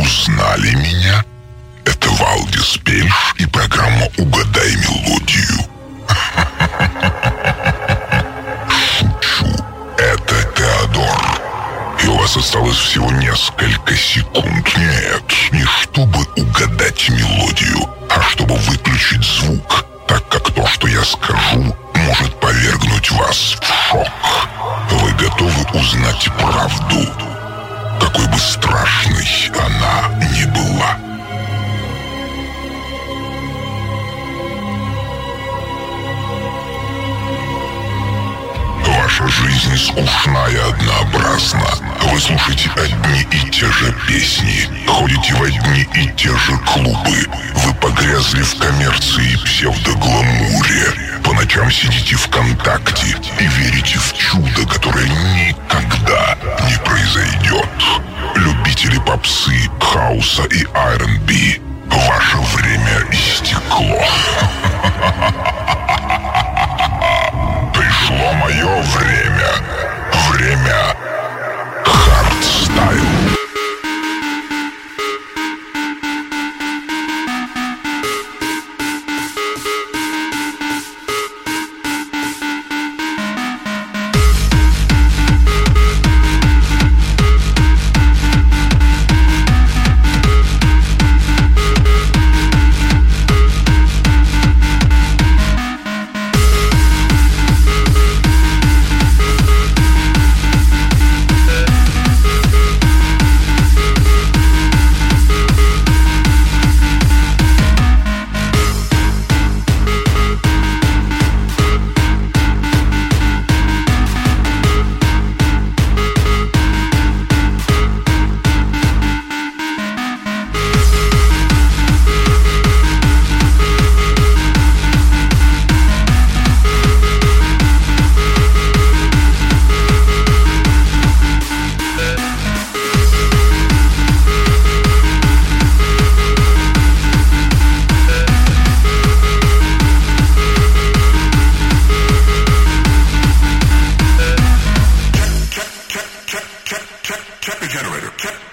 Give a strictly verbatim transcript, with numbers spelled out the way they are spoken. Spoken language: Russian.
узнали меня? Это Валдис Пельш и программа «Угадай мелодию». Шучу. Это Теодор. И у вас осталось всего несколько секунд. Нет, не чтобы угадать мелодию, а чтобы выключить звук, так как то, что я скажу, может повергнуть вас в шок. Вы готовы узнать правду, какой бы страшной она ни была? Ваша жизнь скучна и однообразна. Вы слушаете одни и те же песни, ходите в одни и те же клубы. Вы погрязли в коммерции и псевдогламуре. По ночам сидите ВКонтакте и верите в чудо, которое никогда не произойдет. Любители попсы, хауса и ар энд би, ваше время истекло. Пришло мое время. Время хардстайл. Check the generator. Check.